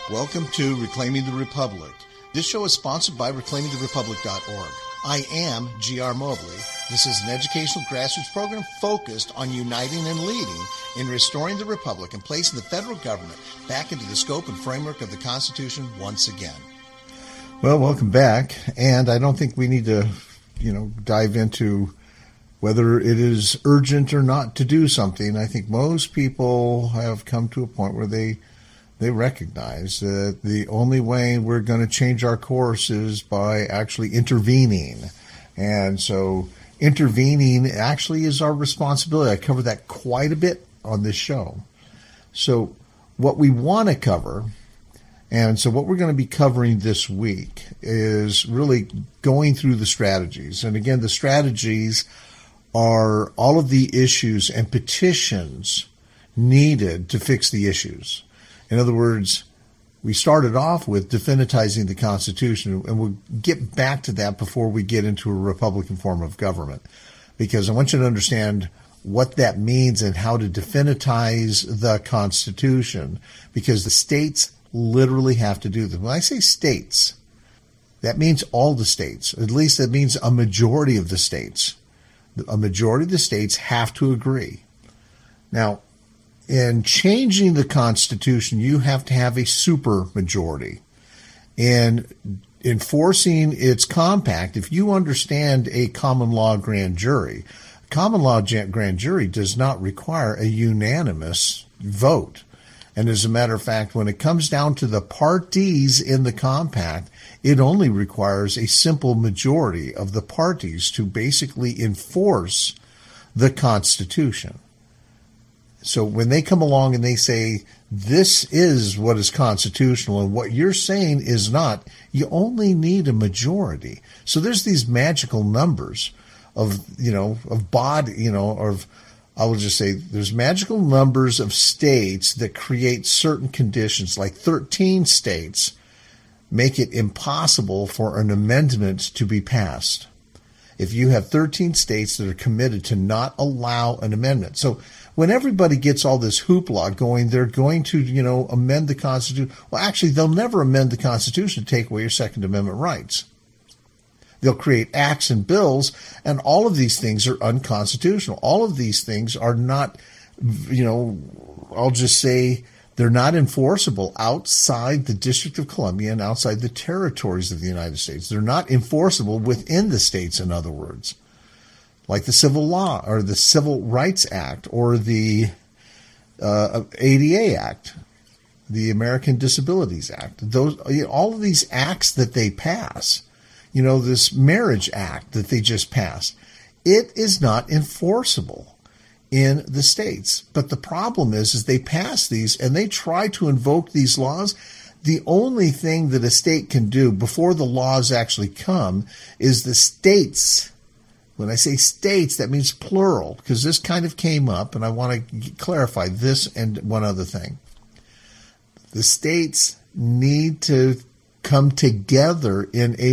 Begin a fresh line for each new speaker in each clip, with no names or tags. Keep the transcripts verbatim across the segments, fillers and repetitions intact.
Welcome to Reclaiming the Republic. This show is sponsored by reclaiming the republic dot org. I am G R Mobley. This is an educational grassroots program focused on uniting and leading in restoring the republic and placing the federal government back into the scope and framework of the Constitution once again. Well, welcome back. And I don't think we need to, you know, dive into whether it is urgent or not to do something. I think most people have come to a point where they They recognize that the only way we're going to change our course is by actually intervening. And so intervening actually is our responsibility. I cover that quite a bit on this show. So what we want to cover, and so what we're going to be covering this week, is really going through the strategies. And again, the strategies are all of the issues and petitions needed to fix the issues. In other words, we started off with definitizing the Constitution, and we'll get back to that before we get into a Republican form of government, because I want you to understand what that means and how to definitize the Constitution, because the states literally have to do this. When I say states, that means all the states. At least that means a majority of the states. A majority of the states have to agree. Now, in changing the Constitution, you have to have a supermajority. In enforcing its compact, if you understand a common law grand jury, common law grand jury does not require a unanimous vote. And as a matter of fact, when it comes down to the parties in the compact, it only requires a simple majority of the parties to basically enforce the Constitution. So when they come along and they say, this is what is constitutional and what you're saying is not, you only need a majority. So there's these magical numbers of, you know, of body, you know, of, I will just say there's magical numbers of states that create certain conditions, like thirteen states make it impossible for an amendment to be passed. If you have thirteen states that are committed to not allow an amendment. So when everybody gets all this hoopla going, they're going to, you know, amend the Constitution. Well, actually, they'll never amend the Constitution to take away your Second Amendment rights. They'll create acts and bills, and all of these things are unconstitutional. All of these things are not, you know, I'll just say they're not enforceable outside the District of Columbia and outside the territories of the United States. They're not enforceable within the states, in other words. Like the Civil Law or the Civil Rights Act or the uh, A D A Act, the American Disabilities Act. Those, you know, all of these acts that they pass, you know, this Marriage Act that they just passed, it is not enforceable in the states. But the problem is, is they pass these and they try to invoke these laws. The only thing that a state can do before the laws actually come is the states. When I say states, that means plural, because this kind of came up, and I want to clarify this and one other thing. The states need to come together in a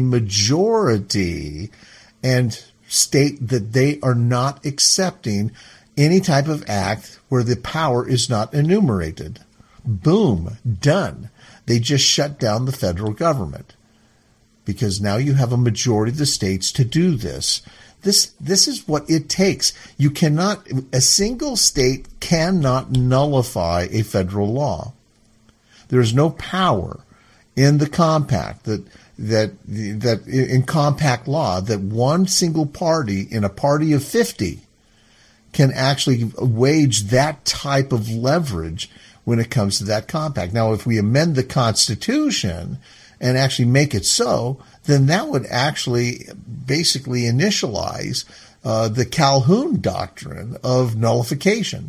majority and state that they are not accepting any type of act where the power is not enumerated. Boom, done. They just shut down the federal government, because now you have a majority of the states to do this. This this is what it takes. You cannot, a single state cannot nullify a federal law. There is no power in the compact that that that in compact law that one single party in a party of fifty can actually wage that type of leverage when it comes to that compact. Now, if we amend the Constitution and actually make it so, then that would actually basically initialize uh, the Calhoun doctrine of nullification.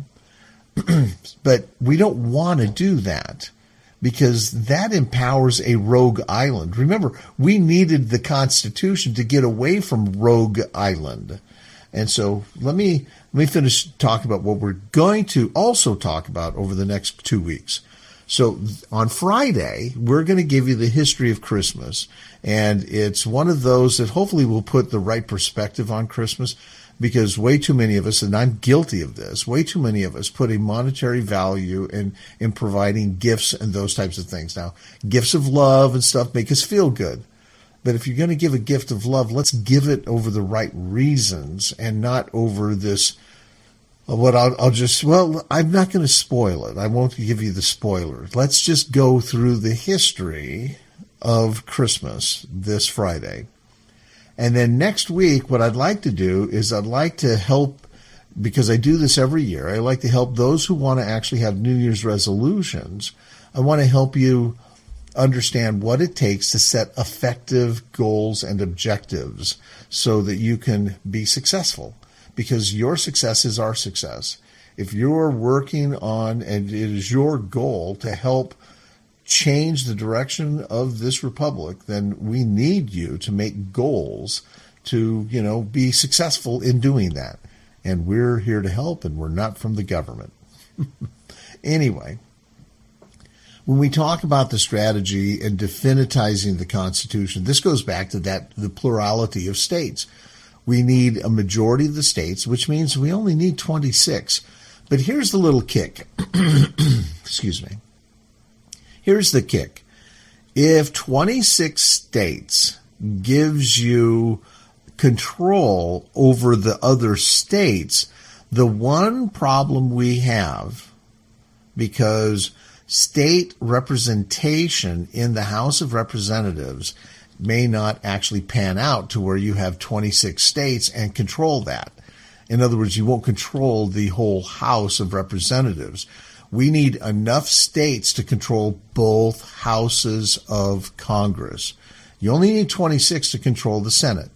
But we don't want to do that, because that empowers a rogue island. Remember, we needed the Constitution to get away from rogue island. And so let me let me finish talking about what we're going to also talk about over the next two weeks. So on Friday, we're going to give you the history of Christmas, and it's one of those that hopefully will put the right perspective on Christmas. because way too many of us, and I'm guilty of this, way too many of us put a monetary value in, in providing gifts and those types of things. Now, gifts of love and stuff make us feel good. But if you're going to give a gift of love, let's give it over the right reasons and not over this, what I'll, I'll just, well, I'm not going to spoil it. I won't give you the spoiler. Let's just go through the history of Christmas this Friday. And then next week, what I'd like to do is I'd like to help, because I do this every year, I like to help those who want to actually have New Year's resolutions. I want to help you understand what it takes to set effective goals and objectives so that you can be successful, because your success is our success. If you're working on, and it is your goal to help change the direction of this republic, then we need you to make goals to, you know, be successful in doing that. And we're here to help, and we're not from the government. Anyway, when we talk about the strategy and definitizing the Constitution, this goes back to that, the plurality of states. We need a majority of the states, which means we only need twenty-six. But here's the little kick. Excuse me. Here's the kick. If twenty-six states gives you control over the other states, the one problem we have, because state representation in the House of Representatives may not actually pan out to where you have twenty-six states and control that. In other words, you won't control the whole House of Representatives. We need enough states to control both houses of Congress. You only need twenty-six to control the Senate.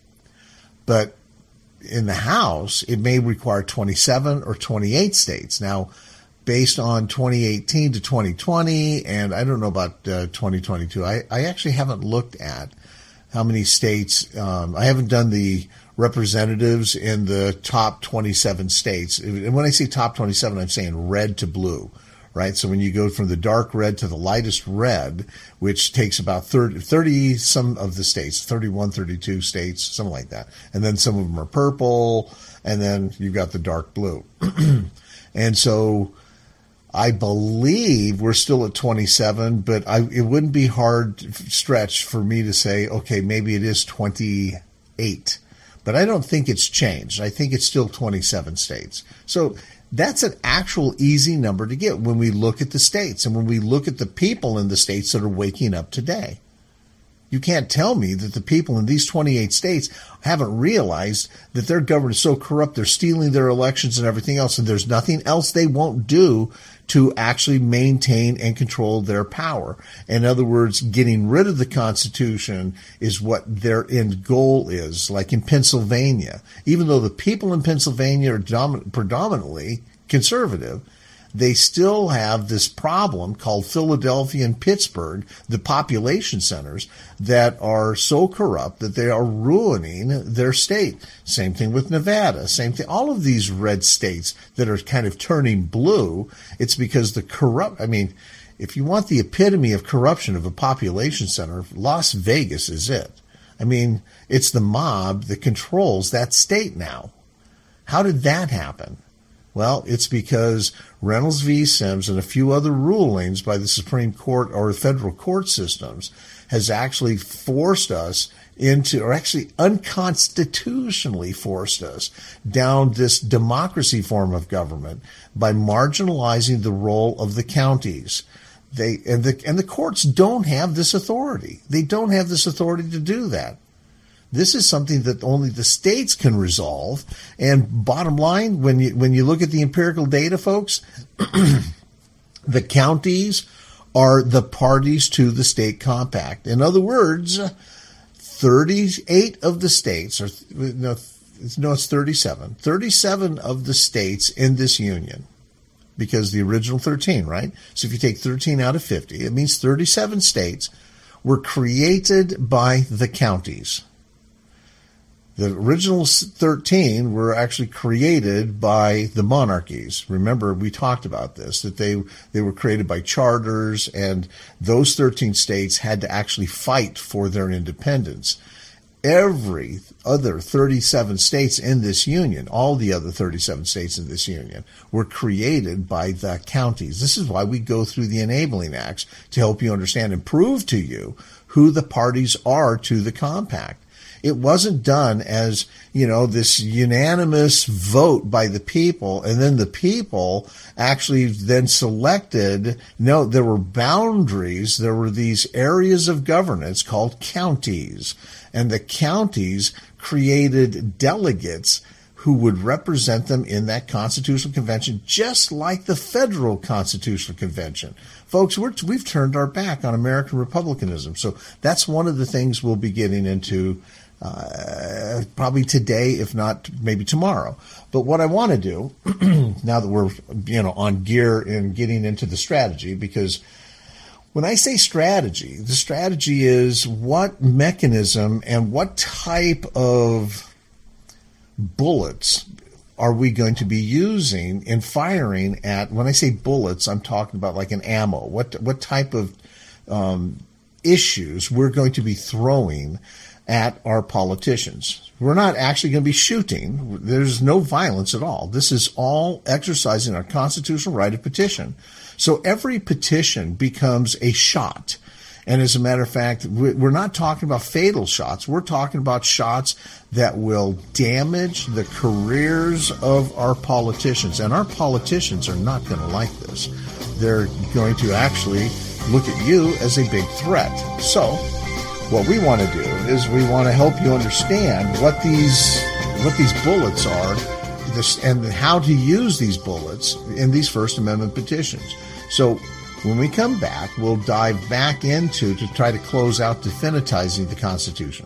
But in the House, it may require twenty-seven or twenty-eight states. Now, based on twenty eighteen to twenty twenty, and I don't know about uh, twenty twenty-two, I, I actually haven't looked at how many states. Um, I haven't done the representatives in the top twenty-seven states. And when I say top twenty-seven, I'm saying red to blue, right? So when you go from the dark red to the lightest red, which takes about thirty, thirty some of the states, thirty-one, thirty-two states, something like that. And then some of them are purple, and then you've got the dark blue. And so I believe we're still at twenty-seven, but I, it wouldn't be hard stretch for me to say, okay, maybe it is twenty-eight. But I don't think it's changed. I think it's still twenty-seven states. So that's an actual easy number to get when we look at the states and when we look at the people in the states that are waking up today. You can't tell me that the people in these twenty-eight states haven't realized that their government is so corrupt, they're stealing their elections and everything else, and there's nothing else they won't do to actually maintain and control their power. In other words, getting rid of the Constitution is what their end goal is. Like in Pennsylvania, even though the people in Pennsylvania are domin- predominantly conservative, they still have this problem called Philadelphia and Pittsburgh, the population centers, that are so corrupt that they are ruining their state. Same thing with Nevada. Same thing. All of these red states that are kind of turning blue, it's because the corrupt, I mean, if you want the epitome of corruption of a population center, Las Vegas is it. I mean, it's the mob that controls that state now. How did that happen? Well, it's because Reynolds v. Sims and a few other rulings by the Supreme Court or federal court systems has actually forced us into, or actually unconstitutionally forced us down this democracy form of government by marginalizing the role of the counties. They and the and the courts don't have this authority. They don't have this authority to do that. This is something that only the states can resolve. And bottom line, when you when you look at the empirical data, folks, the counties are the parties to the state compact. In other words, thirty-eight of the states, or no, no, it's thirty-seven. thirty-seven of the states in this union, because the original thirteen, right? So if you take thirteen out of fifty, it means thirty-seven states were created by the counties. The original thirteen were actually created by the monarchies. Remember, we talked about this, that they they were created by charters, and those thirteen states had to actually fight for their independence. every other thirty-seven states in this union, all the other thirty-seven states in this union, were created by the counties. This is why we go through the enabling acts, to help you understand and prove to you who the parties are to the compact. It wasn't done as, you know, this unanimous vote by the people, and then the people actually then selected. No, there were boundaries. There were these areas of governance called counties, and the counties created delegates who would represent them in that Constitutional Convention, just like the Federal Constitutional Convention. Folks, we're, we've turned our back on American republicanism. So that's one of the things we'll be getting into Uh, probably today, if not maybe tomorrow. But what I want to do, now that we're, you know, on gear in getting into the strategy, because when I say strategy, the strategy is what mechanism and what type of bullets are we going to be using in firing at. When I say bullets, I'm talking about like an ammo. What, what type of um, issues we're going to be throwing at our politicians. We're not actually going to be shooting. There's no violence at all. This is all exercising our constitutional right of petition. So every petition becomes a shot. And as a matter of fact, we're not talking about fatal shots. We're talking about shots that will damage the careers of our politicians. And our politicians are not going to like this. They're going to actually look at you as a big threat. So what we want to do is we want to help you understand what these what these bullets are, this, and how to use these bullets in these First Amendment petitions. So when we come back, we'll dive back into to try to close out definitizing the Constitution.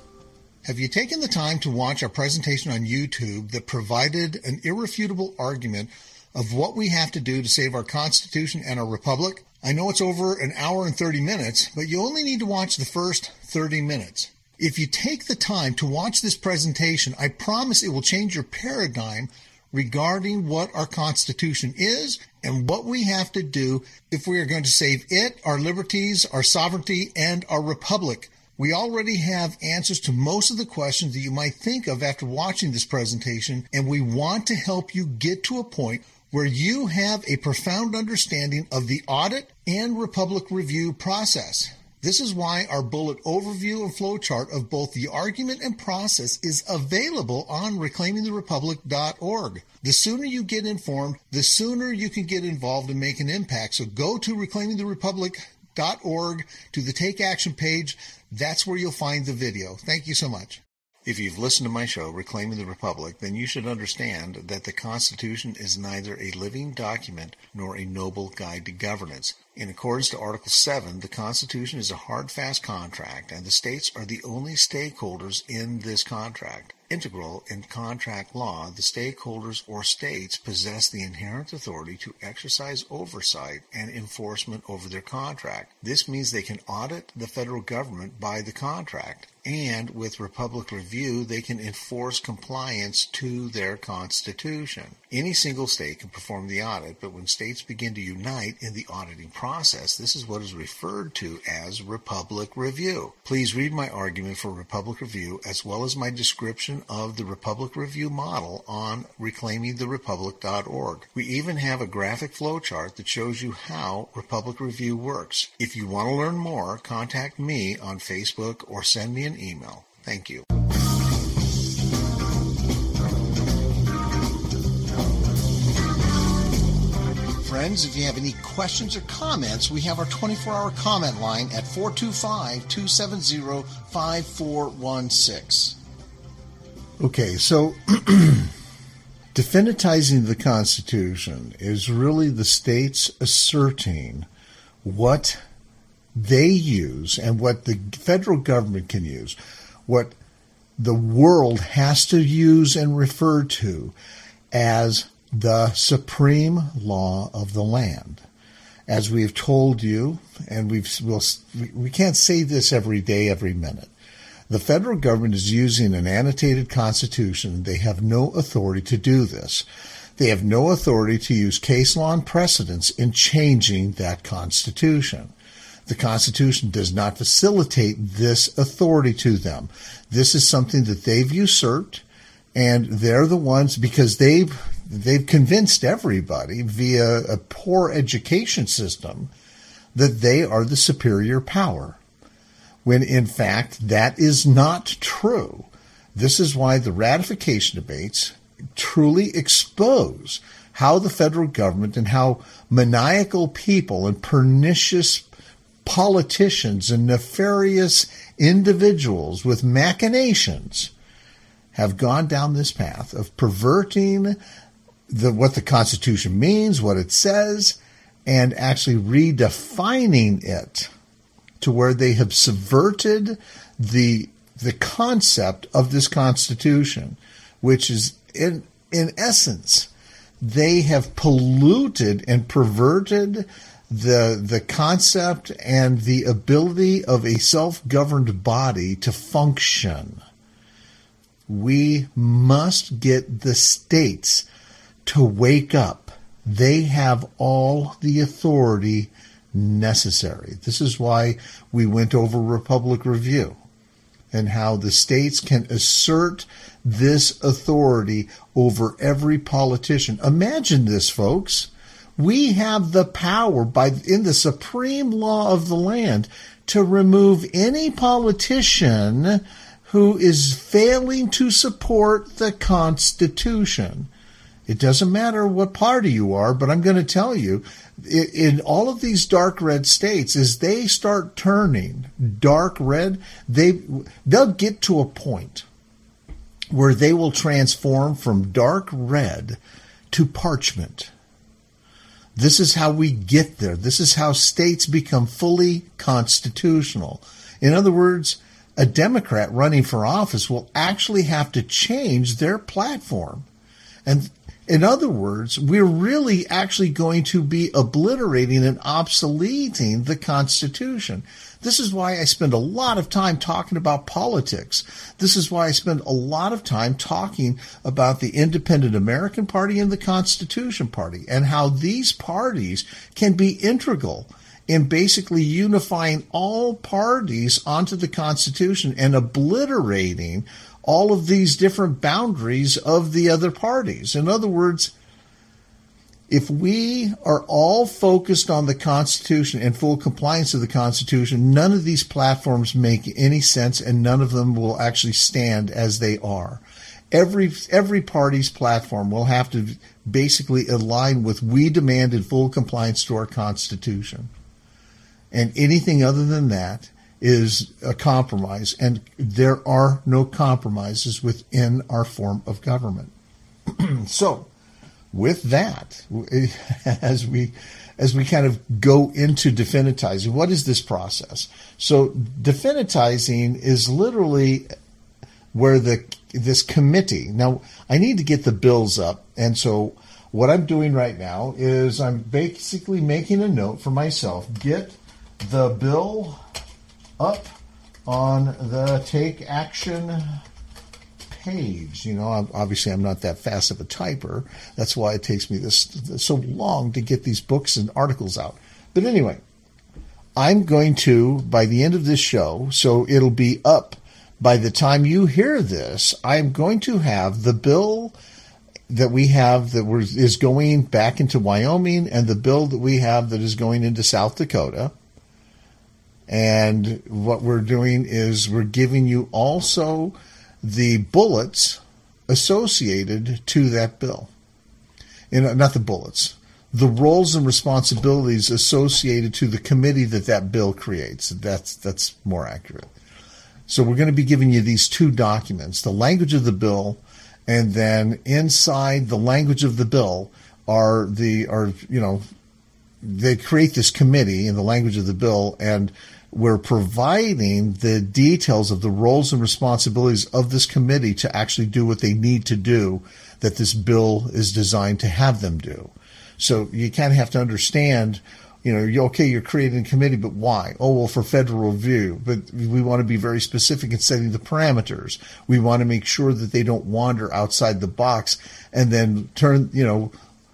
Have you taken the time to watch our presentation on YouTube that provided an irrefutable argument of what we have to do to save our Constitution and our Republic? I know it's over an hour and thirty minutes, but you only need to watch the first thirty minutes. If you take the time to watch this presentation, I promise it will change your paradigm regarding what our Constitution is and what we have to do if we are going to save it, our liberties, our sovereignty, and our republic. We already have answers to most of the questions that you might think of after watching this presentation, and we want to help you get to a point where you have a profound understanding of the audit and Republic review process. This is why our bullet overview and flowchart of both the argument and process is available on reclaiming the republic dot org. The sooner you get informed, the sooner you can get involved and make an impact. So go to reclaiming the republic dot org to the Take Action page. That's where you'll find the video. Thank you so much. If you've listened to my show, Reclaiming the Republic, then you should understand that the Constitution is neither a living document nor a noble guide to governance. In accordance to Article seven, the Constitution is a hard, fast contract, and the states are the only stakeholders in this contract. Integral in contract law, the stakeholders or states possess the inherent authority to exercise oversight and enforcement over their contract. This means they can audit the federal government by the contract, and with Republic Review, they can enforce compliance to their Constitution. Any single state can perform the audit, but when states begin to unite in the auditing process, this is what is referred to as Republic Review. Please read my argument for Republic Review as well as my description of the Republic Review model on reclaiming the republic dot org. We even have a graphic flowchart that shows you how Republic Review works. If you want to learn more, contact me on Facebook or send me an email. Thank you. Friends, if you have any questions or comments, we have our twenty-four hour comment line at four two five, two seven zero, five four one six. Okay, so definitizing the Constitution is really the states asserting what they use and what the federal government can use, what the world has to use and refer to as the supreme law of the land. As we've told you, and we've, we'll, we can't say this every day, every minute, the federal government is using an annotated constitution. They have no authority to do this. They have no authority to use case law and precedents in changing that constitution. The Constitution does not facilitate this authority to them. This is something that they've usurped, and they're the ones, because they've they've convinced everybody via a poor education system that they are the superior power, when in fact that is not true. This is why the ratification debates truly expose how the federal government and how maniacal people and pernicious politicians and nefarious individuals with machinations have gone down this path of perverting the, what the Constitution means, what it says, and actually redefining it to where they have subverted the the concept of this Constitution, which is in in essence, they have polluted and perverted the the concept and the ability of a self-governed body to function. We must get the states to wake up. They have all the authority necessary. This is why we went over Republic Review and how the states can assert this authority over every politician. Imagine this, folks. We have the power by in the supreme law of the land to remove any politician who is failing to support the Constitution. It doesn't matter what party you are, but I'm going to tell you, in all of these dark red states, as they start turning dark red, they, they'll get to a point where they will transform from dark red to parchment. This is how we get there. This is how states become fully constitutional. In other words, a Democrat running for office will actually have to change their platform. And in other words, we're really actually going to be obliterating and obsoleting the Constitution. This is why I spend a lot of time talking about politics. This is why I spend a lot of time talking about the Independent American Party and the Constitution Party and how these parties can be integral in basically unifying all parties onto the Constitution and obliterating all of these different boundaries of the other parties. In other words, if we are all focused on the Constitution and full compliance of the Constitution, none of these platforms make any sense and none of them will actually stand as they are. Every every party's platform will have to basically align with we demand in full compliance to our Constitution. And anything other than that is a compromise, and there are no compromises within our form of government. So, with that, as we as we kind of go into definitizing, what is this process? So, definitizing is literally where the this committee. Now, I need to get the bills up, and so what I'm doing right now is I'm basically making a note for myself. Get the bill up on the Take Action page. You know, obviously I'm not that fast of a typer. That's why it takes me this, this so long to get these books and articles out. But anyway, I'm going to, by the end of this show, so it'll be up by the time you hear this, I'm going to have the bill that we have that was, is going back into Wyoming and the bill that we have that is going into South Dakota. And what we're doing is we're giving you also the bullets associated to that bill. You know, not the bullets, the roles and responsibilities associated to the committee that that bill creates. That's that's more accurate. So we're going to be giving you these two documents, the language of the bill, and then inside the language of the bill are the are you know they create this committee in the language of the bill, and we're providing the details of the roles and responsibilities of this committee to actually do what they need to do that this bill is designed to have them do. So you kind of have to understand, you know, you're, okay, you're creating a committee, but why? Oh, well, for federal review. But we want to be very specific in setting the parameters. We want to make sure that they don't wander outside the box and then turn, you know,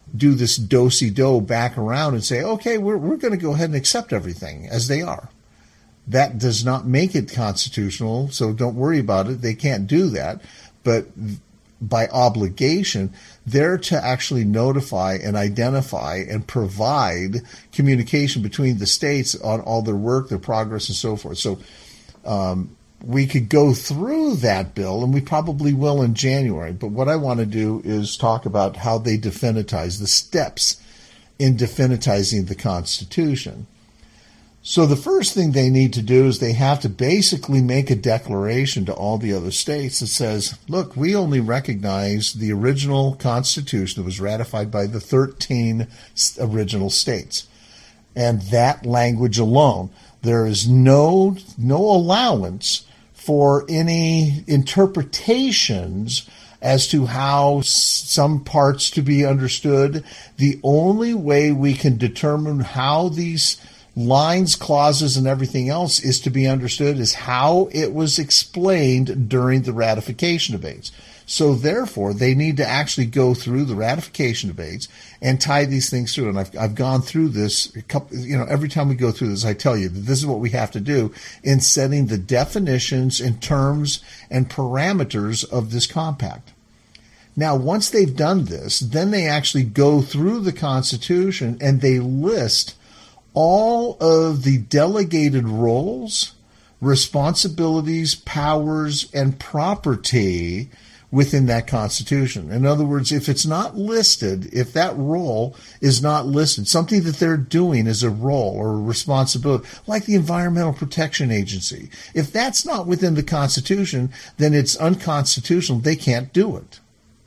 do this do-si-do back around and say, okay, we're, we're going to go ahead and accept everything as they are. That does not make it constitutional, so don't worry about it. They can't do that. But by obligation, they're to actually notify and identify and provide communication between the states on all their work, their progress, and so forth. So um, we could go through that bill, and we probably will in January. But what I want to do is talk about how they definitize, the steps in definitizing the Constitution. So the first thing they need to do is they have to basically make a declaration to all the other states that says, look, we only recognize the original Constitution that was ratified by the thirteen original states. And that language alone. There is no no allowance for any interpretations as to how some parts to be understood. The only way we can determine how these lines, clauses, and everything else is to be understood is how it was explained during the ratification debates. So therefore, they need to actually go through the ratification debates and tie these things through. And I've, I've gone through this a couple, you know, every time we go through this, I tell you that this is what we have to do in setting the definitions and terms and parameters of this compact. Now, once they've done this, then they actually go through the Constitution and they list all of the delegated roles, responsibilities, powers, and property within that Constitution. In other words, if it's not listed, if that role is not listed, something that they're doing as a role or a responsibility, like the Environmental Protection Agency, if that's not within the Constitution, then it's unconstitutional. They can't do it.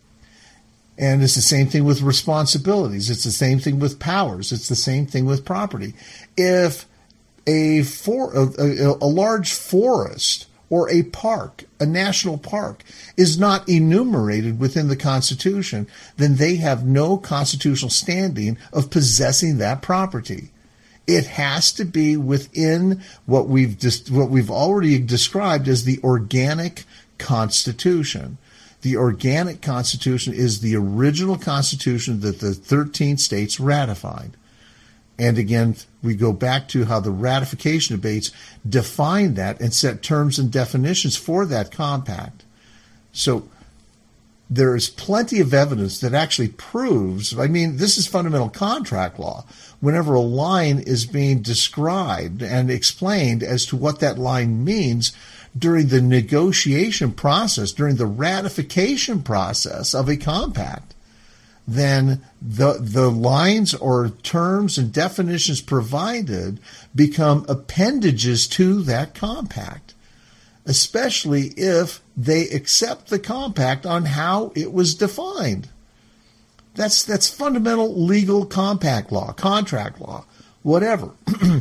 And it's the same thing with responsibilities. It's the same thing with powers. It's the same thing with property. If a, for, a, a large forest or a park, a national park, is not enumerated within the Constitution, then they have no constitutional standing of possessing that property. It has to be within what we've just, what we've already described as the organic Constitution. The organic Constitution is the original Constitution that the thirteen states ratified. And again, we go back to how the ratification debates define that and set terms and definitions for that compact. So there is plenty of evidence that actually proves, I mean, this is fundamental contract law. Whenever a line is being described and explained as to what that line means, during the negotiation process, during the ratification process of a compact, then the the lines or terms and definitions provided become appendages to that compact, especially if they accept the compact on how it was defined. That's that's fundamental legal compact law, contract law, whatever.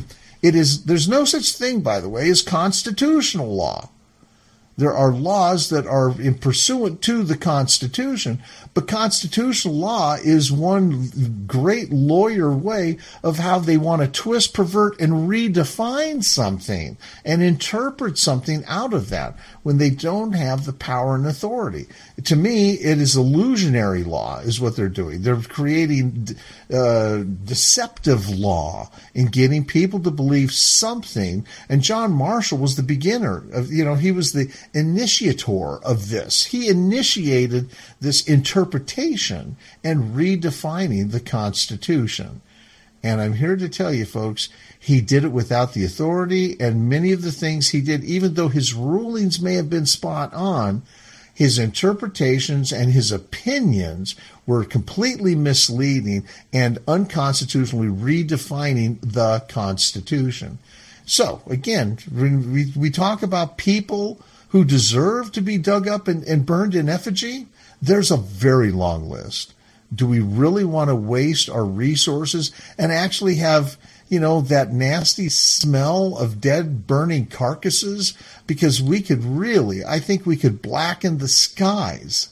It is, there's no such thing, by the way, as constitutional law. There are laws that are in pursuant to the Constitution, but constitutional law is one great lawyer way of how they want to twist, pervert, and redefine something and interpret something out of that when they don't have the power and authority. To me, it is illusionary law is what they're doing. They're creating uh, deceptive law in getting people to believe something. And John Marshall was the beginner of, you know, he was the initiator of this. He initiated this interpretation and redefining the Constitution. And I'm here to tell you, folks, he did it without the authority, and many of the things he did, even though his rulings may have been spot on, his interpretations and his opinions were completely misleading and unconstitutionally redefining the Constitution. So, again, we, we talk about people who deserve to be dug up and, and burned in effigy. There's a very long list. Do we really want to waste our resources and actually have, you know, that nasty smell of dead, burning carcasses? Because we could really, I think we could blacken the skies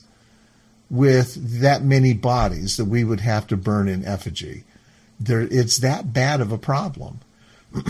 with that many bodies that we would have to burn in effigy. There, it's that bad of a problem.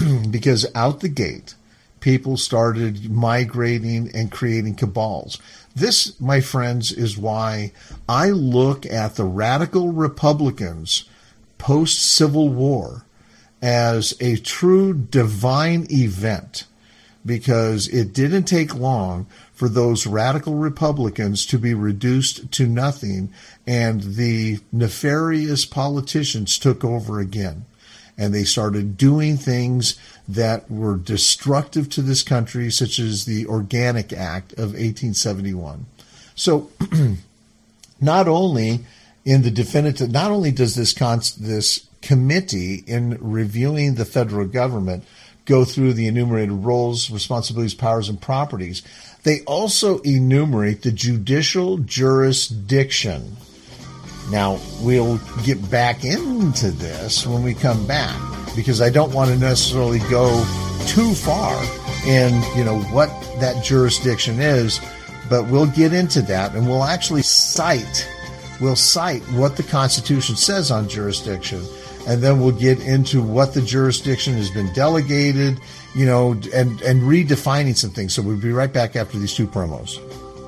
Because out the gate, people started migrating and creating cabals. This, my friends, is why I look at the radical Republicans post-Civil War as a true divine event, because it didn't take long for those radical Republicans to be reduced to nothing, and the nefarious politicians took over again. And they started doing things that were destructive to this country, such as the Organic Act of eighteen seventy-one. So not only in the definitive, not only does this con- this committee in reviewing the federal government go through the enumerated roles, responsibilities, powers, and properties, they also enumerate the judicial jurisdiction. Now, we'll get back into this when we come back, because I don't want to necessarily go too far in, you know, what that jurisdiction is, but we'll get into that, and we'll actually cite, we'll cite what the Constitution says on jurisdiction, and then we'll get into what the jurisdiction has been delegated, you know, and, and redefining some things. So we'll be right back after these two promos.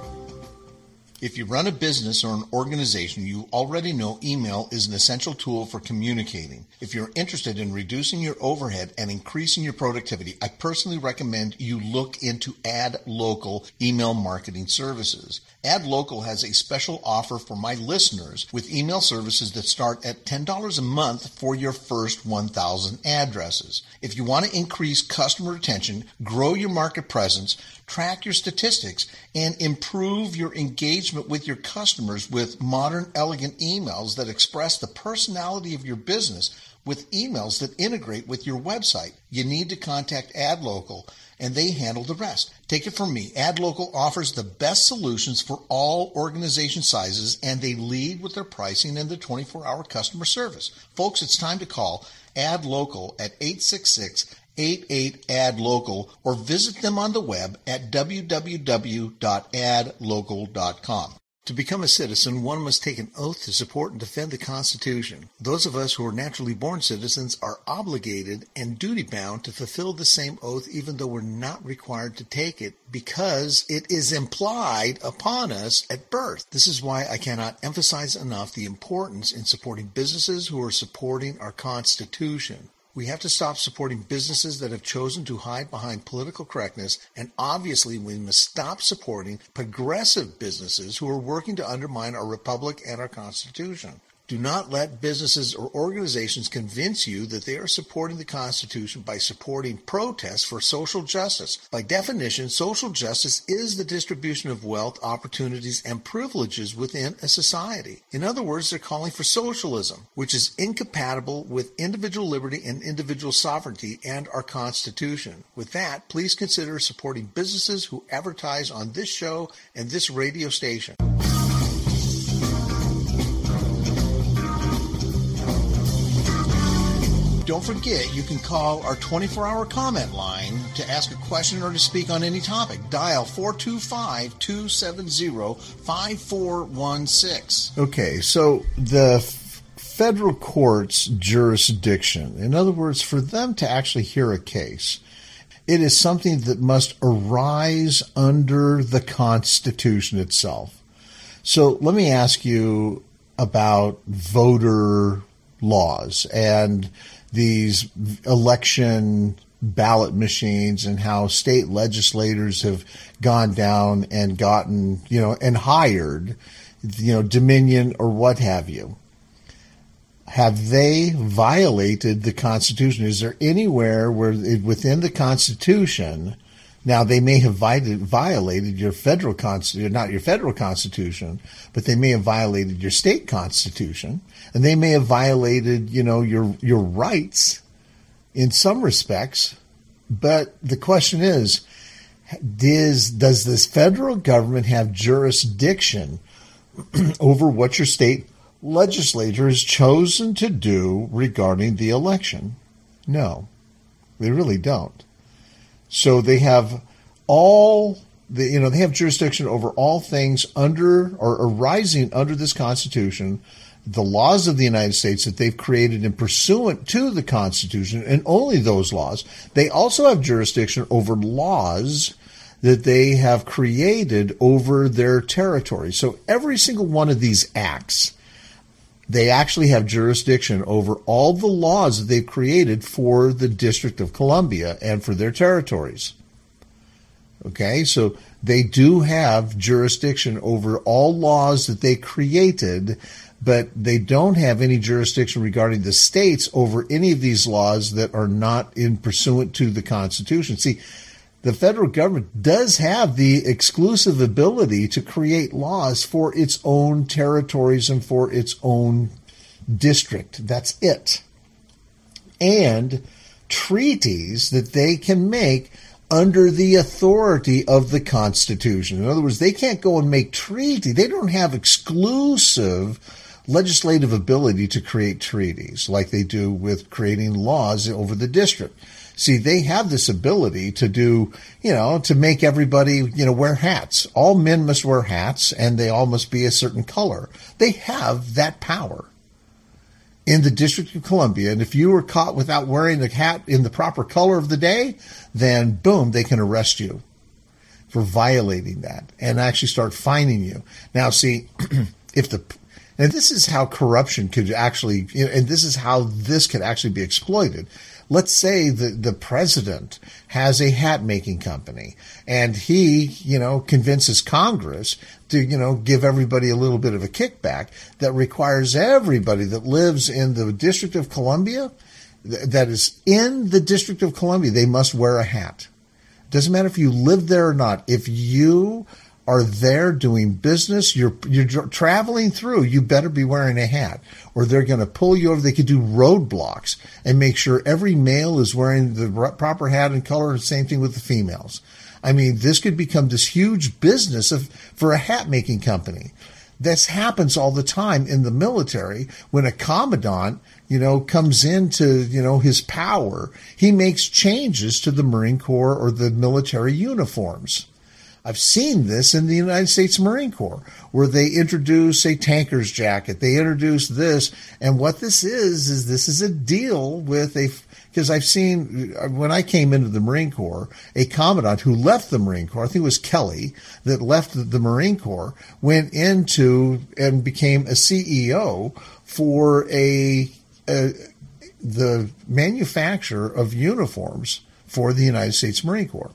If you run a business or an organization, you already know email is an essential tool for communicating. If you're interested in reducing your overhead and increasing your productivity, I personally recommend you look into AdLocal email marketing services. AdLocal has a special offer for my listeners with email services that start at ten dollars a month for your first one thousand addresses. If you want to increase customer retention, grow your market presence, track your statistics, and improve your engagement with your customers with modern, elegant emails that express the personality of your business with emails that integrate with your website, you need to contact AdLocal, and they handle the rest. Take it from me. AdLocal offers the best solutions for all organization sizes, and they lead with their pricing and their twenty-four hour customer service. Folks, it's time to call AdLocal at eight six six, eight eight, A D local or visit them on the web at w w w dot ad local dot com. To become a citizen, one must take an oath to support and defend the Constitution. Those of us who are naturally born citizens are obligated and duty-bound to fulfill the same oath, even though we're not required to take it, because it is implied upon us at birth. This is why I cannot emphasize enough the importance in supporting businesses who are supporting our Constitution. We have to stop supporting businesses that have chosen to hide behind political correctness, and obviously we must stop supporting progressive businesses who are working to undermine our republic and our Constitution. Do not let businesses or organizations convince you that they are supporting the Constitution by supporting protests for social justice. By definition, social justice is the distribution of wealth, opportunities, and privileges within a society. In other words, they're calling for socialism, which is incompatible with individual liberty and individual sovereignty and our Constitution. With that, please consider supporting businesses who advertise on this show and this radio station. Don't forget, you can call our twenty-four hour comment line to ask a question or to speak on any topic. Dial four two five, two seven zero, five four one six. Okay, so the f- federal court's jurisdiction, in other words, for them to actually hear a case, it is something that must arise under the Constitution itself. So let me ask you about voter laws and these election ballot machines and how state legislators have gone down and gotten, you know, and hired, you know, Dominion or what have you. Have they violated the Constitution? Is there anywhere where it, within the Constitution, now they may have violated, violated your federal constitution, not your federal Constitution, but they may have violated your state Constitution, and they may have violated, you know, your your rights in some respects. But the question is, does does this federal government have jurisdiction over what your state legislature has chosen to do regarding the election? No, they really don't. So they have all the, you know, they have jurisdiction over all things under or arising under this Constitution, the laws of the United States that they've created in pursuant to the Constitution, and only those laws. They also have jurisdiction over laws that they have created over their territory. So every single one of these acts, they actually have jurisdiction over all the laws that they've created for the District of Columbia and for their territories. Okay, so they do have jurisdiction over all laws that they created, but they don't have any jurisdiction regarding the states over any of these laws that are not in pursuant to the Constitution. See, the federal government does have the exclusive ability to create laws for its own territories and for its own district. That's it. And treaties that they can make under the authority of the Constitution. In other words, they can't go and make treaty. They don't have exclusive legislative ability to create treaties like they do with creating laws over the district. See, they have this ability to do, you know, to make everybody, you know, wear hats. All men must wear hats and they all must be a certain color. They have that power in the District of Columbia. And if you were caught without wearing the hat in the proper color of the day, then boom, they can arrest you for violating that and actually start fining you. Now, see, if the, and this is how corruption could actually, and this is how this could actually be exploited. Let's say that the president has a hat making company and he, you know, convinces Congress to, you know, give everybody a little bit of a kickback that requires everybody that lives in the District of Columbia, that is in the District of Columbia, they must wear a hat. Doesn't matter if you live there or not. If you are there doing business, you're you're traveling through, you better be wearing a hat or they're going to pull you over. They could do roadblocks and make sure every male is wearing the proper hat and color. The same thing with the females. I mean, this could become this huge business of for a hat making company. This happens all the time in the military when a commandant, you know, comes into, you know, his power. He makes changes to the Marine Corps or the military uniforms. I've seen this in the United States Marine Corps, where they introduce a tanker's jacket. They introduce this. And what this is, is this is a deal with a, because I've seen, when I came into the Marine Corps, a commandant who left the Marine Corps, I think it was Kelly, that left the Marine Corps, went into and became a C E O for a, a the manufacturer of uniforms for the United States Marine Corps.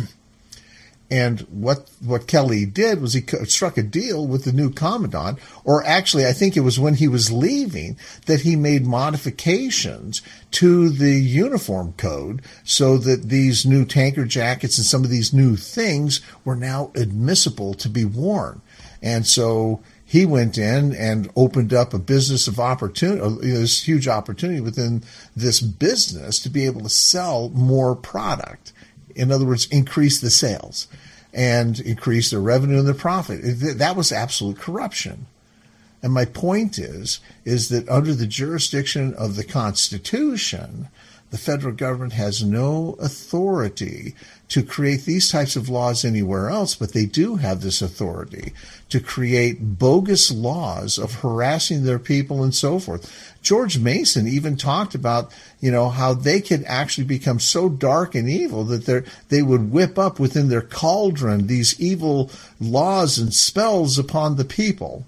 And what what Kelly did was he struck a deal with the new commandant, or actually I think it was when he was leaving that he made modifications to the uniform code so that these new tanker jackets and some of these new things were now admissible to be worn. And so he went in and opened up a business of opportunity, this huge opportunity within this business to be able to sell more product. In other words, increase the sales and increase their revenue and their profit. That was absolute corruption. And my point is, is that under the jurisdiction of the Constitution, the federal government has no authority to create these types of laws anywhere else, but they do have this authority to create bogus laws of harassing their people and so forth. George Mason even talked about, you know, how they could actually become so dark and evil that they they would whip up within their cauldron these evil laws and spells upon the people.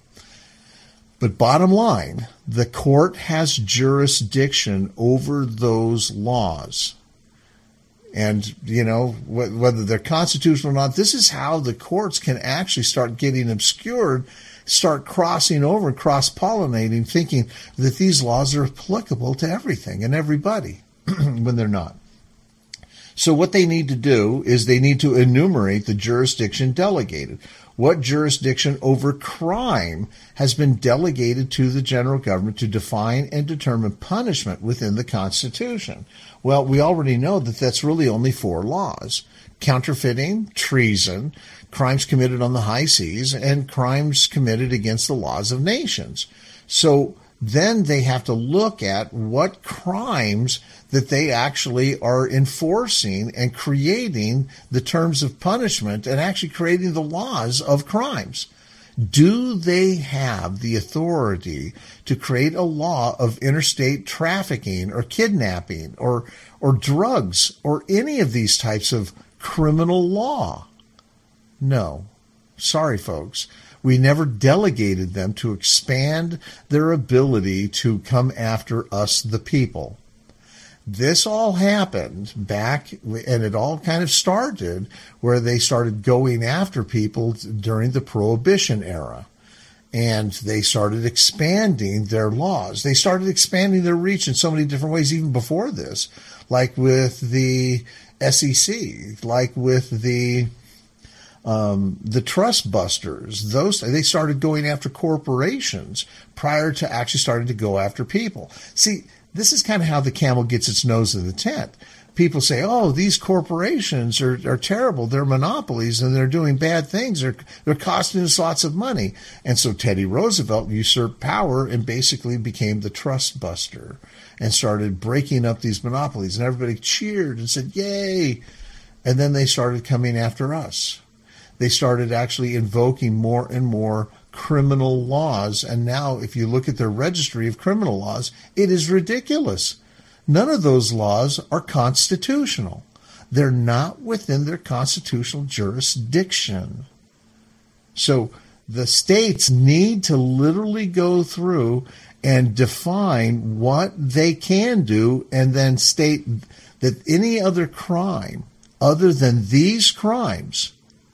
But bottom line, the court has jurisdiction over those laws. And, you know, wh- whether they're constitutional or not, this is how the courts can actually start getting obscured, start crossing over and cross-pollinating, thinking that these laws are applicable to everything and everybody when they're not. So what they need to do is they need to enumerate the jurisdiction delegated. What jurisdiction over crime has been delegated to the general government to define and determine punishment within the Constitution? Well, we already know that that's really only four laws: counterfeiting, treason, crimes committed on the high seas, and crimes committed against the laws of nations. So then they have to look at what crimes that they actually are enforcing and creating the terms of punishment and actually creating the laws of crimes. Do they have the authority to create a law of interstate trafficking or kidnapping or or drugs or any of these types of criminal law? No. Sorry, folks. We never delegated them to expand their ability to come after us, the people. This all happened back, and it all kind of started where they started going after people during the Prohibition era. And they started expanding their laws. They started expanding their reach in so many different ways even before this, like with the S E C, like with the um, the trust busters. Those they started going after corporations prior to actually starting to go after people. See, this is kind of how the camel gets its nose in the tent. People say, oh, these corporations are, are terrible. They're monopolies and they're doing bad things. They're, they're costing us lots of money. And so Teddy Roosevelt usurped power and basically became the trust buster and started breaking up these monopolies. And everybody cheered and said, yay. And then they started coming after us. They started actually invoking more and more criminal laws. And now if you look at their registry of criminal laws, it is ridiculous. None of those laws are constitutional. They're not within their constitutional jurisdiction. So the states need to literally go through and define what they can do and then state that any other crime other than these crimes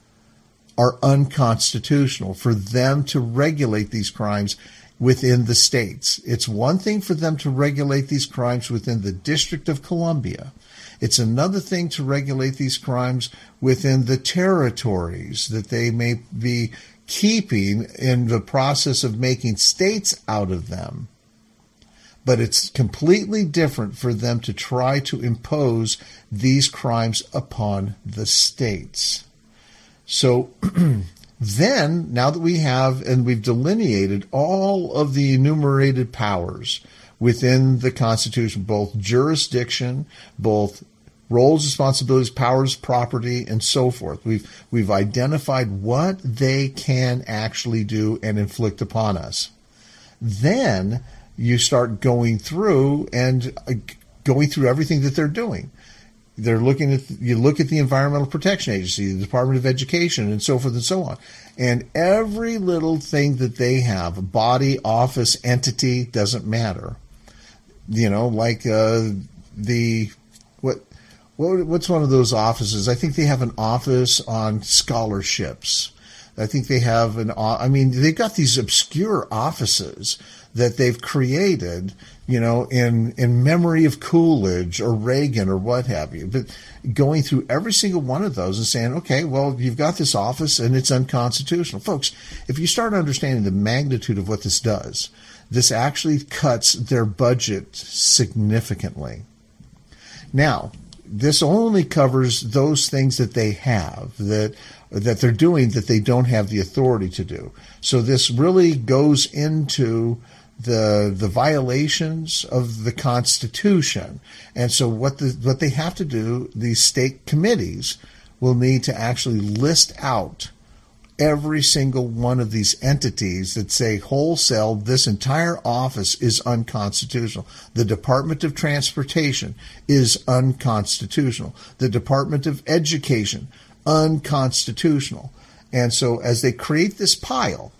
are unconstitutional for them to regulate these crimes within the states. It's one thing for them to regulate these crimes within the District of Columbia. It's another thing to regulate these crimes within the territories that they may be keeping in the process of making states out of them. But it's completely different for them to try to impose these crimes upon the states. So then, now that we have and we've delineated all of the enumerated powers within the Constitution, both jurisdiction, both roles, responsibilities, powers, property, and so forth, we've we've identified what they can actually do and inflict upon us. Then you start going through and going through everything that they're doing. They're looking at, you look at the Environmental Protection Agency, the Department of Education, and so forth and so on. And every little thing that they have, body, office, entity, doesn't matter. You know, like uh, the, what, what, what's one of those offices? I think they have an office on scholarships. I think they have an, I mean, they've got these obscure offices that they've created, you know, in, in memory of Coolidge or Reagan or what have you. But going through every single one of those and saying, okay, well, you've got this office and it's unconstitutional. Folks, if you start understanding the magnitude of what this does, this actually cuts their budget significantly. Now, this only covers those things that they have, that that they're doing that they don't have the authority to do. So this really goes into the the violations of the Constitution. And so what the what they have to do, these state committees will need to actually list out every single one of these entities that say wholesale, this entire office is unconstitutional. The Department of Transportation is unconstitutional. The Department of Education, unconstitutional. And so as they create this pile,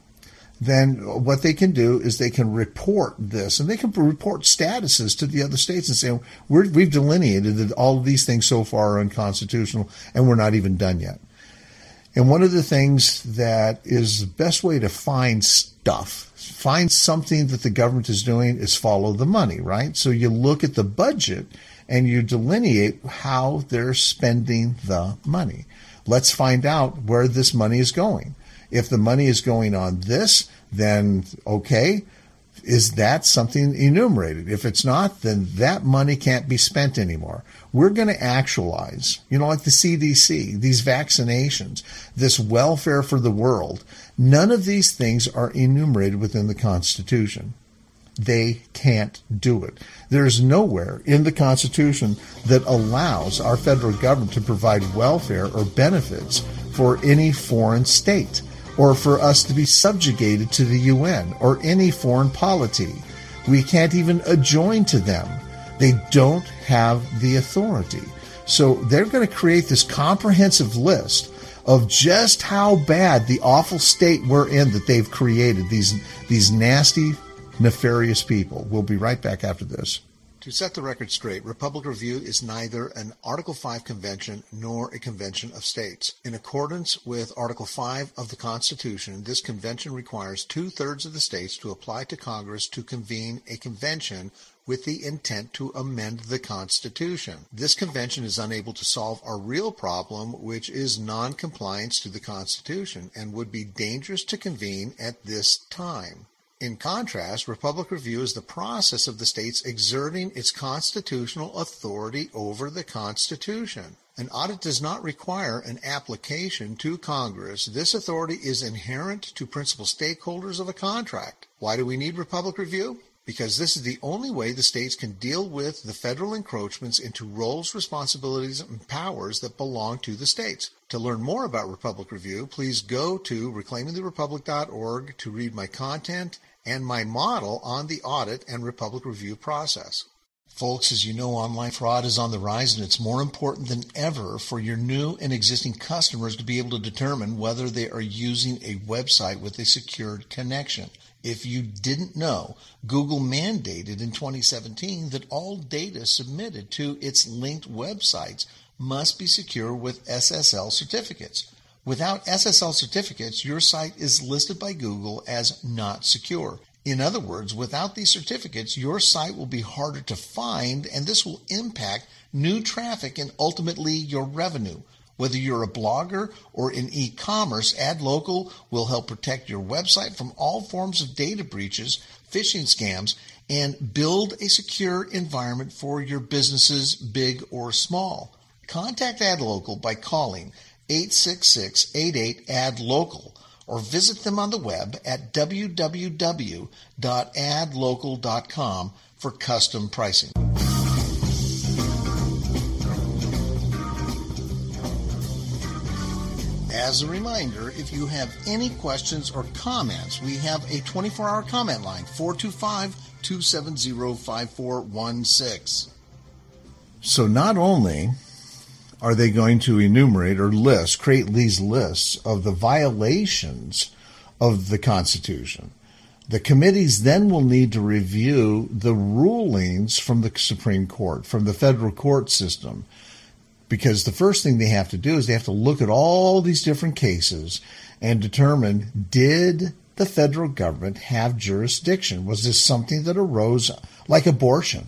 then what they can do is they can report this, and they can report statuses to the other states and say, we're, we've delineated that all of these things so far are unconstitutional, and we're not even done yet. And one of the things that is the best way to find stuff, find something that the government is doing, is follow the money, right? So you look at the budget and you delineate how they're spending the money. Let's find out where this money is going. If the money is going on this, then okay, is that something enumerated? If it's not, then that money can't be spent anymore. We're going to actualize, you know, like the C D C, these vaccinations, this welfare for the world. None of these things are enumerated within the Constitution. They can't do it. There's nowhere in the Constitution that allows our federal government to provide welfare or benefits for any foreign state, or for us to be subjugated to the U N or any foreign polity. We can't even adjoin to them. They don't have the authority. So they're going to create this comprehensive list of just how bad the awful state we're in that they've created, these these nasty, nefarious people. We'll be right back after this. To set the record straight, Republic Review is neither an Article five convention nor a convention of states. In accordance with Article five of the Constitution, this convention requires two-thirds of the states to apply to Congress to convene a convention with the intent to amend the Constitution. This convention is unable to solve our real problem, which is non-compliance to the Constitution, and would be dangerous to convene at this time. In contrast, Republic Review is the process of the states exerting its constitutional authority over the Constitution. An audit does not require an application to Congress. This authority is inherent to principal stakeholders of a contract. Why do we need Republic Review? Because this is the only way the states can deal with the federal encroachments into roles, responsibilities, and powers that belong to the states. To learn more about Republic Review, please go to reclaiming the republic dot org to read my content and my model on the audit and Republic Review process. Folks, as you know, online fraud is on the rise, and it's more important than ever for your new and existing customers to be able to determine whether they are using a website with a secured connection. If you didn't know, Google mandated in twenty seventeen that all data submitted to its linked websites must be secure with S S L certificates. Without S S L certificates, your site is listed by Google as not secure. In other words, without these certificates, your site will be harder to find, and this will impact new traffic and ultimately your revenue. Whether you're a blogger or in e-commerce, AdLocal will help protect your website from all forms of data breaches, phishing scams, and build a secure environment for your businesses, big or small. Contact AdLocal by calling eight six six, eight eight, A D local or visit them on the web at w w w dot ad local dot com for custom pricing. As a reminder, if you have any questions or comments, we have a twenty-four hour comment line, four two five, two seven zero, five four one six. So not only are they going to enumerate or list, create these lists of the violations of the Constitution, the committees then will need to review the rulings from the Supreme Court, from the federal court system. Because the first thing they have to do is they have to look at all these different cases and determine, did the federal government have jurisdiction? Was this something that arose like abortion?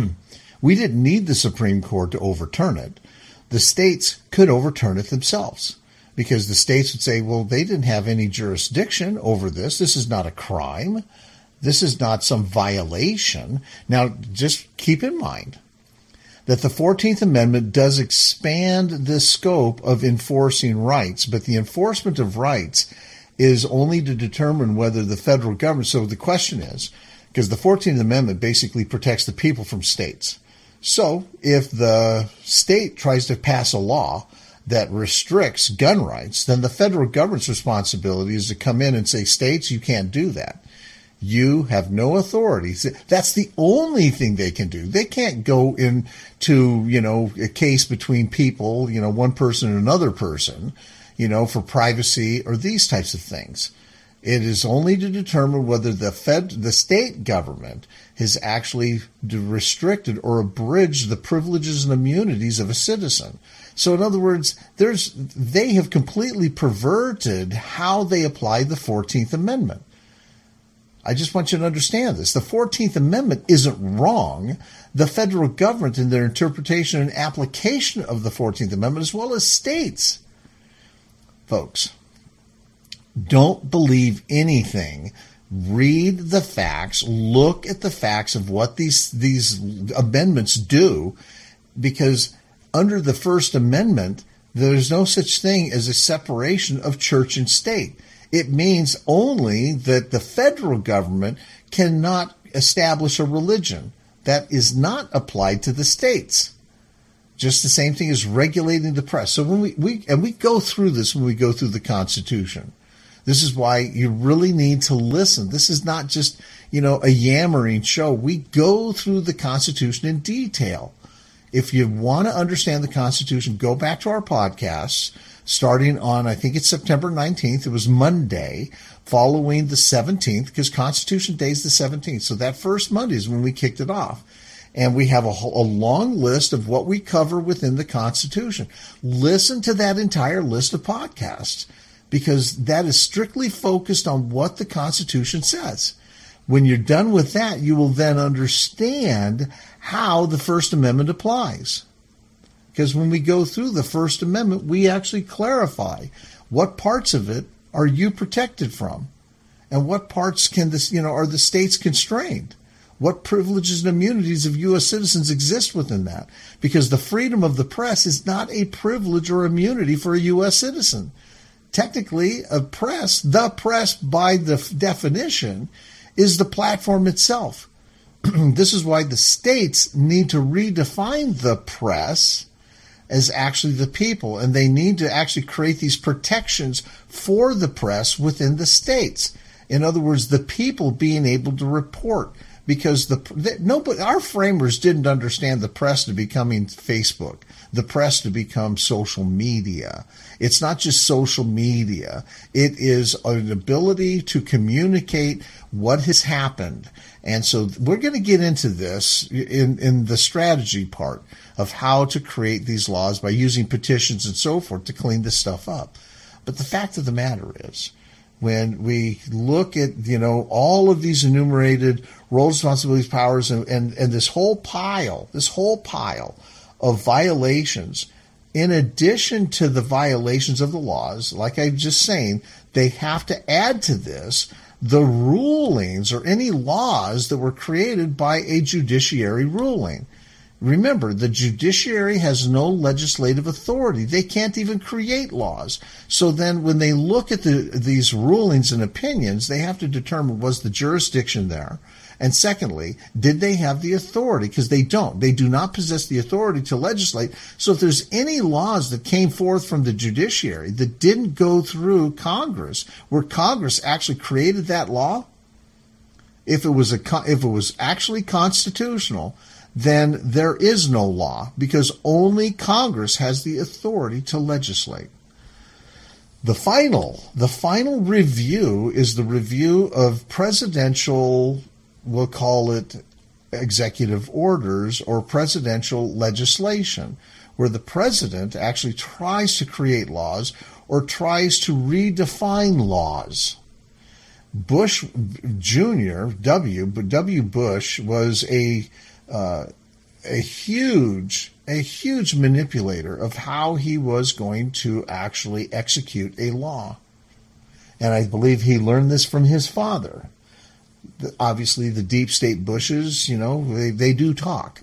We didn't need the Supreme Court to overturn it. The states could overturn it themselves because the states would say, well, they didn't have any jurisdiction over this. This is not a crime. This is not some violation. Now, just keep in mind that the fourteenth Amendment does expand the scope of enforcing rights, but the enforcement of rights is only to determine whether the federal government, so the question is, because the fourteenth Amendment basically protects the people from states. So if the state tries to pass a law that restricts gun rights, then the federal government's responsibility is to come in and say, states, you can't do that. You have no authority. That's the only thing they can do. They can't go into, you know, a case between people, you know, one person and another person, you know, for privacy or these types of things. It is only to determine whether the Fed, the state government has actually restricted or abridged the privileges and immunities of a citizen. So in other words, there's, they have completely perverted how they apply the fourteenth Amendment. I just want you to understand this. The fourteenth Amendment isn't wrong. The federal government in their interpretation and application of the fourteenth Amendment, as well as states. Folks, don't believe anything. Read the facts. Look at the facts of what these, these amendments do, because under the First Amendment, there's no such thing as a separation of church and state. It means only that the federal government cannot establish a religion. That is not applied to the states. Just the same thing as regulating the press. So when we, we and we go through this when we go through the Constitution. This is why you really need to listen. This is not just, you know, a yammering show. We go through the Constitution in detail. If you want to understand the Constitution, go back to our podcasts starting on, I think it's September nineteenth. It was Monday following the seventeenth, because Constitution Day is the seventeenth. So that first Monday is when we kicked it off. And we have a, a long list of what we cover within the Constitution. Listen to that entire list of podcasts, because that is strictly focused on what the Constitution says. When you're done with that, you will then understand how the First Amendment applies. Because when we go through the First Amendment, we actually clarify what parts of it are you protected from, and what parts can this, you know, are the states constrained. What privileges and immunities of U S citizens exist within that? Because the freedom of the press is not a privilege or immunity for a U S citizen. Technically, a press, the press by the definition, is the platform itself. This is why the states need to redefine the press as actually the people, and they need to actually create these protections for the press within the states. In other words, the people being able to report. Because the, the nobody, our framers didn't understand the press to becoming Facebook, the press to become social media. It's not just social media. It is an ability to communicate what has happened. And so we're going to get into this in, in the strategy part of how to create these laws by using petitions and so forth to clean this stuff up. But the fact of the matter is, when we look at, you know, all of these enumerated roles, responsibilities, powers, and, and, and this whole pile, this whole pile of violations, in addition to the violations of the laws, like I was just saying, they have to add to this the rulings or any laws that were created by a judiciary ruling. Remember, the judiciary has no legislative authority. They can't even create laws. So then when they look at the, these rulings and opinions, they have to determine, was the jurisdiction there? And secondly, did they have the authority? Because they don't. They do not possess the authority to legislate. So if there's any laws that came forth from the judiciary that didn't go through Congress, where Congress actually created that law, if it was a if it was actually constitutional, then there is no law, because only Congress has the authority to legislate. The final, the final review is the review of presidential, we'll call it executive orders or presidential legislation, where the president actually tries to create laws or tries to redefine laws. Bush Junior, W, W. Bush was a Uh, a huge, a huge manipulator of how he was going to actually execute a law. And I believe he learned this from his father. The, obviously, the deep state Bushes, you know, they, they do talk.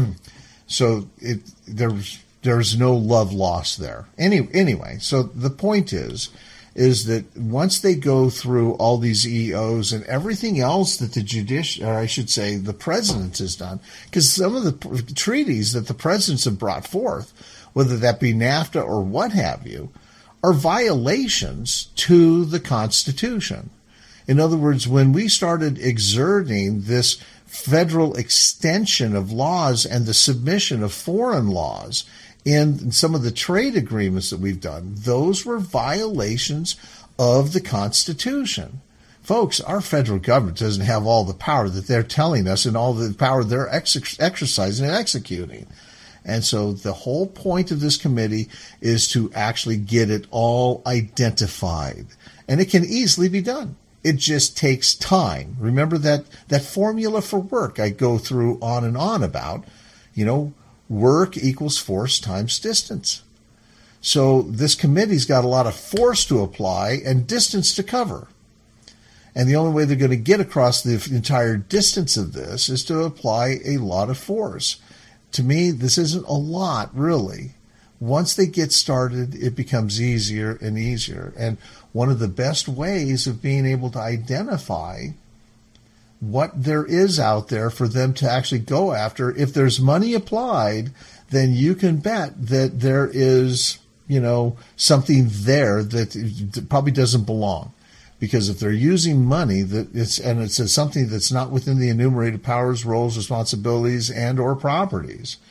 So it, there's, there's no love lost there. Any, anyway, so the point is, is that once they go through all these E Os and everything else that the judici- or I should say the president has done, because some of the p- treaties that the presidents have brought forth, whether that be NAFTA or what have you, are violations to the Constitution. In other words, when we started exerting this federal extension of laws and the submission of foreign laws in some of the trade agreements that we've done, those were violations of the Constitution. Folks, our federal government doesn't have all the power that they're telling us and all the power they're ex- exercising and executing. And so the whole point of this committee is to actually get it all identified. And it can easily be done. It just takes time. Remember that, that formula for work I go through on and on about, you know, work equals force times distance. So this committee's got a lot of force to apply and distance to cover. And the only way they're going to get across the entire distance of this is to apply a lot of force. To me, this isn't a lot, really. Once they get started, it becomes easier and easier. And one of the best ways of being able to identify what there is out there for them to actually go after, if there's money applied, then you can bet that there is, you know, something there that probably doesn't belong. Because if they're using money that it's and it's something that's not within the enumerated powers, roles, responsibilities, and or properties,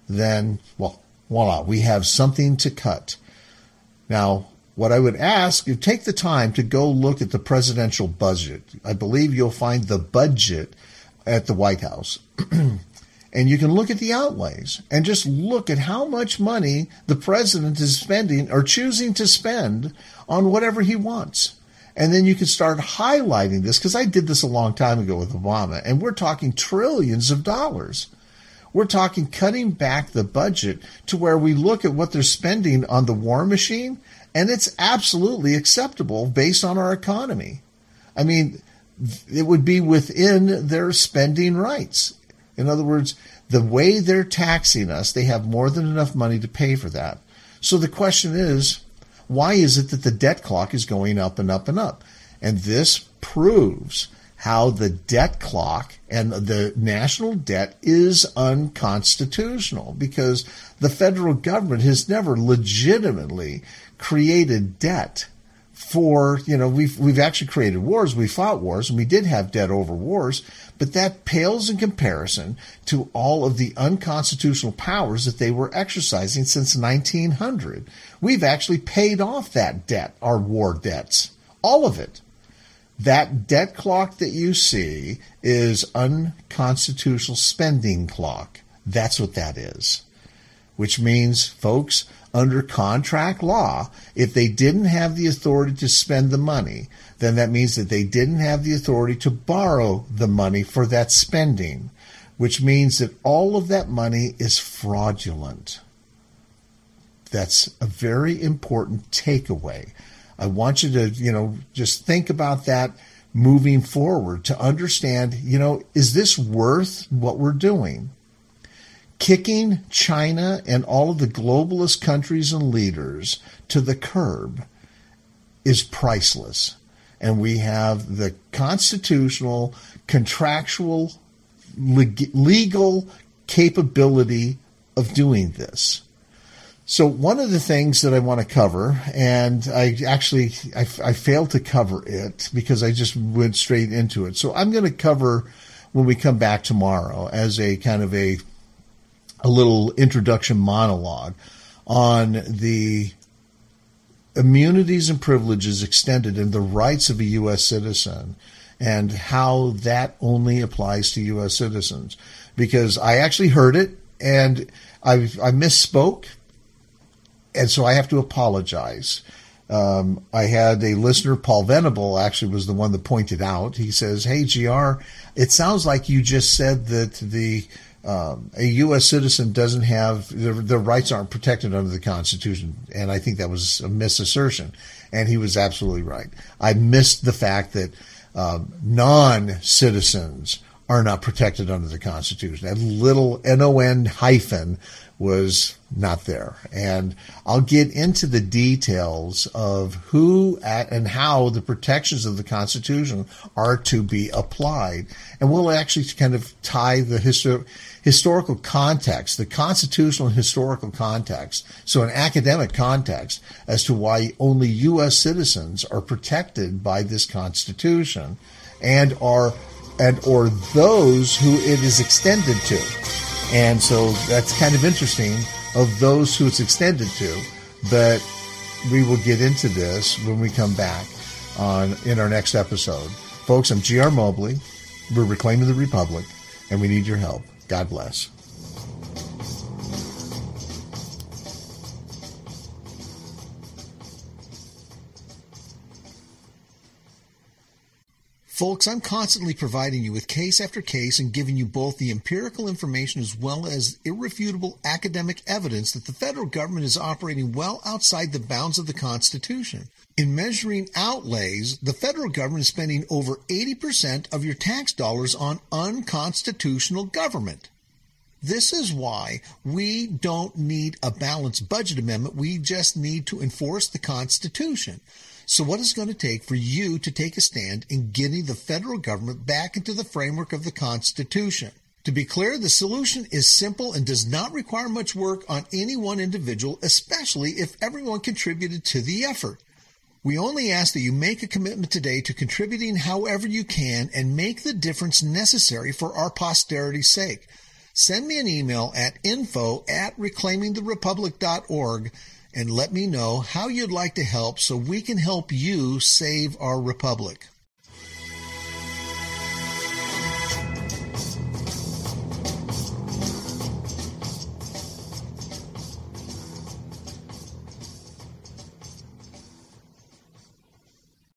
then, well, voila, we have something to cut. Now, what I would ask, you take the time to go look at the presidential budget. I believe you'll find the budget at the White House. And you can look at the outlays and just look at how much money the president is spending or choosing to spend on whatever he wants. And then you can start highlighting this, because I did this a long time ago with Obama, and we're talking trillions of dollars. We're talking cutting back the budget to where we look at what they're spending on the war machine, and it's absolutely acceptable based on our economy. I mean, it would be within their spending rights. In other words, the way they're taxing us, they have more than enough money to pay for that. So the question is, why is it that the debt clock is going up and up and up? And this proves how the debt clock and the national debt is unconstitutional, because the federal government has never legitimately created debt for, you know, we've we've actually created wars, we fought wars, and we did have debt over wars, but that pales in comparison to all of the unconstitutional powers that they were exercising since nineteen hundred. We've actually paid off that debt, our war debts, all of it. That debt clock that you see is unconstitutional spending clock. That's what that is. Which means, folks, under contract law, if they didn't have the authority to spend the money, then that means that they didn't have the authority to borrow the money for that spending, which means that all of that money is fraudulent. That's a very important takeaway. I want you to, you know, just think about that moving forward to understand, you know, is this worth what we're doing? Kicking China and all of the globalist countries and leaders to the curb is priceless. And we have the constitutional, contractual, leg- legal capability of doing this. So one of the things that I want to cover, and I actually, I, I failed to cover it because I just went straight into it. So I'm going to cover when we come back tomorrow as a kind of a a little introduction monologue on the immunities and privileges extended and the rights of a U S citizen and how that only applies to U S citizens. Because I actually heard it and I, I misspoke, and so I have to apologize. Um, I had a listener, Paul Venable, actually was the one that pointed out. He says, hey, G R, it sounds like you just said that the Um, a U S citizen doesn't have, their, their rights aren't protected under the Constitution. And I think that was a misassertion. And he was absolutely right. I missed the fact that um, non-citizens are not protected under the Constitution. That little N O N hyphen was not there. And I'll get into the details of who and how the protections of the Constitution are to be applied. And we'll actually kind of tie the histor- historical context, the constitutional and historical context, so an academic context as to why only U S citizens are protected by this Constitution and are and or those who it is extended to. And so that's kind of interesting of those who it's extended to, but we will get into this when we come back on in our next episode. Folks, I'm G R Mobley. We're Reclaiming the Republic, and we need your help. God bless. Folks, I'm constantly providing you with case after case and giving you both the empirical information as well as irrefutable academic evidence that the federal government is operating well outside the bounds of the Constitution. In measuring outlays, the federal government is spending over eighty percent of your tax dollars on unconstitutional government. This is why we don't need a balanced budget amendment. We just need to enforce the Constitution. So what is it going to take for you to take a stand in getting the federal government back into the framework of the Constitution? To be clear, the solution is simple and does not require much work on any one individual, especially if everyone contributed to the effort. We only ask that you make a commitment today to contributing however you can and make the difference necessary for our posterity's sake. Send me an email at info at reclaiming the republic dot org and let me know how you'd like to help so we can help you save our republic.